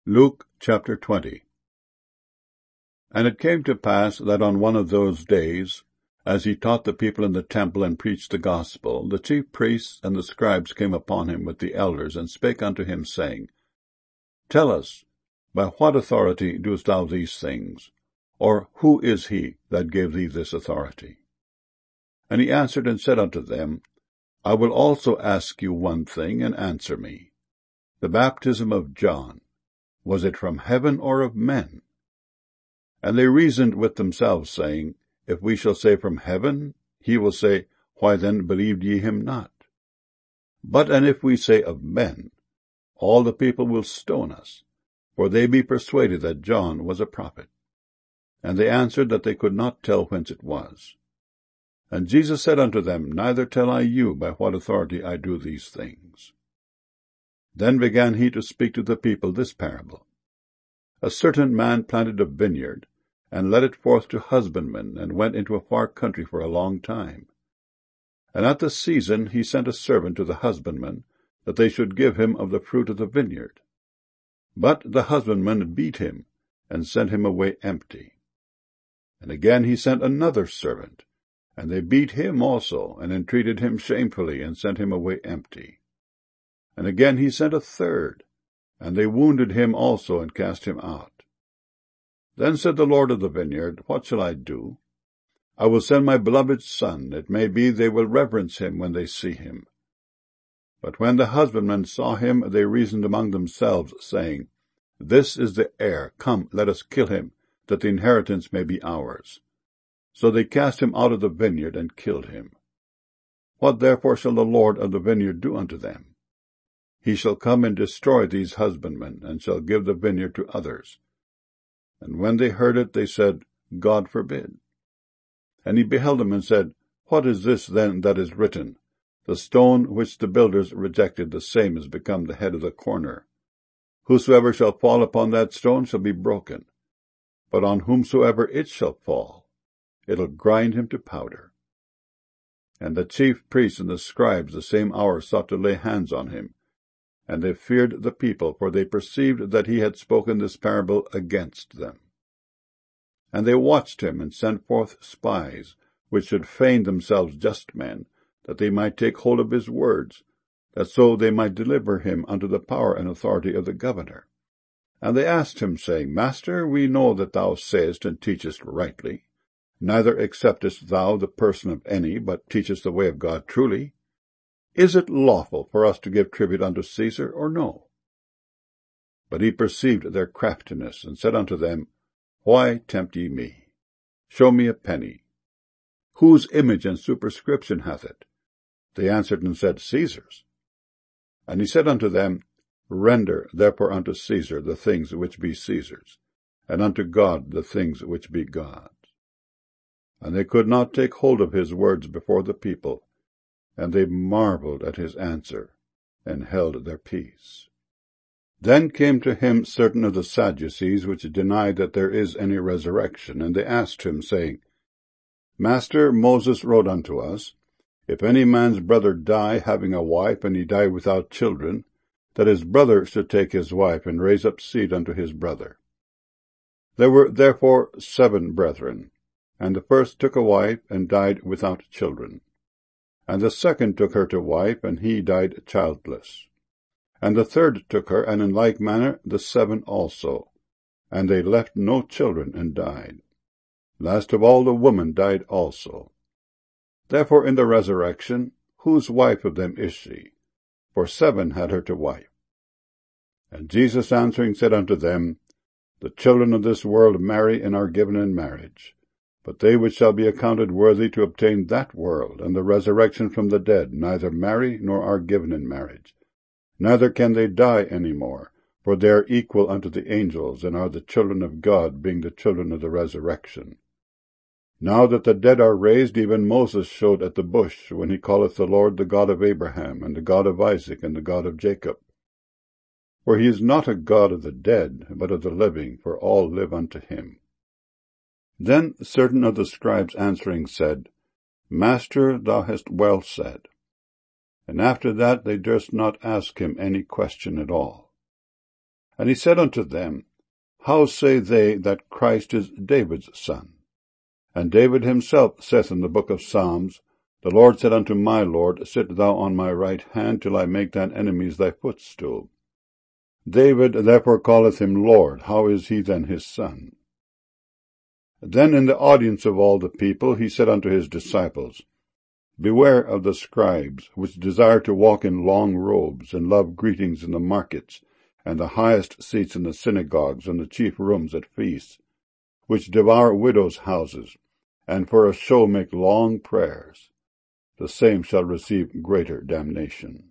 Luke chapter 20. And it came to pass that on one of those days, as he taught the people in the temple and preached the gospel, the chief priests and the scribes came upon him with the elders, and spake unto him, saying, Tell us, by what authority doest thou these things? Or who is he that gave thee this authority? And he answered and said unto them, I will also ask you one thing, and answer me. The baptism of John, was it from heaven or of men? And they reasoned with themselves, saying, If we shall say from heaven, he will say, Why then believed ye him not? And if we say of men, all the people will stone us, for they be persuaded that John was a prophet. And they answered that they could not tell whence it was. And Jesus said unto them, Neither tell I you by what authority I do these things. Then began he to speak to the people this parable. A certain man planted a vineyard, and led it forth to husbandmen, and went into a far country for a long time. And at the season he sent a servant to the husbandmen, that they should give him of the fruit of the vineyard. But the husbandmen beat him, and sent him away empty. And again he sent another servant, and they beat him also, and entreated him shamefully, and sent him away empty. And again he sent a third, and they wounded him also, and cast him out. Then said the Lord of the vineyard, What shall I do? I will send my beloved son, it may be they will reverence him when they see him. But when the husbandmen saw him, they reasoned among themselves, saying, This is the heir, come, let us kill him, that the inheritance may be ours. So they cast him out of the vineyard, and killed him. What therefore shall the Lord of the vineyard do unto them? He shall come and destroy these husbandmen, and shall give the vineyard to others. And when they heard it, they said, God forbid. And he beheld them, and said, What is this then that is written? The stone which the builders rejected, the same is become the head of the corner. Whosoever shall fall upon that stone shall be broken, but on whomsoever it shall fall, it'll grind him to powder. And the chief priests and the scribes the same hour sought to lay hands on him, and they feared the people, for they perceived that he had spoken this parable against them. And they watched him, and sent forth spies, which should feign themselves just men, that they might take hold of his words, that so they might deliver him unto the power and authority of the governor. And they asked him, saying, Master, we know that thou sayest and teachest rightly, neither acceptest thou the person of any, but teachest the way of God truly. Is it lawful for us to give tribute unto Caesar, or no? But he perceived their craftiness, and said unto them, Why tempt ye me? Show me a penny. Whose image and superscription hath it? They answered and said, Caesar's. And he said unto them, Render therefore unto Caesar the things which be Caesar's, and unto God the things which be God's. And they could not take hold of his words before the people, and they marveled at his answer, and held their peace. Then came to him certain of the Sadducees, which denied that there is any resurrection, and they asked him, saying, Master, Moses wrote unto us, If any man's brother die, having a wife, and he die without children, that his brother should take his wife, and raise up seed unto his brother. There were therefore 7 brethren, and the first took a wife, and died without children. And the second took her to wife, and he died childless. And the third took her, and in like manner the 7 also. And they left no children, and died. Last of all the woman died also. Therefore in the resurrection, whose wife of them is she? For 7 had her to wife. And Jesus answering said unto them, The children of this world marry, and are given in marriage. But they which shall be accounted worthy to obtain that world, and the resurrection from the dead, neither marry, nor are given in marriage. Neither can they die any more, for they are equal unto the angels, and are the children of God, being the children of the resurrection. Now that the dead are raised, even Moses showed at the bush, when he calleth the Lord the God of Abraham, and the God of Isaac, and the God of Jacob. For he is not a God of the dead, but of the living, for all live unto him. Then certain of the scribes answering said, Master, thou hast well said. And after that they durst not ask him any question at all. And he said unto them, How say they that Christ is David's son? And David himself saith in the book of Psalms, The Lord said unto my Lord, Sit thou on my right hand, till I make thine enemies thy footstool. David therefore calleth him Lord. How is he then his son? Then in the audience of all the people he said unto his disciples, Beware of the scribes, which desire to walk in long robes, and love greetings in the markets, and the highest seats in the synagogues, and the chief rooms at feasts, which devour widows' houses, and for a show make long prayers. The same shall receive greater damnation.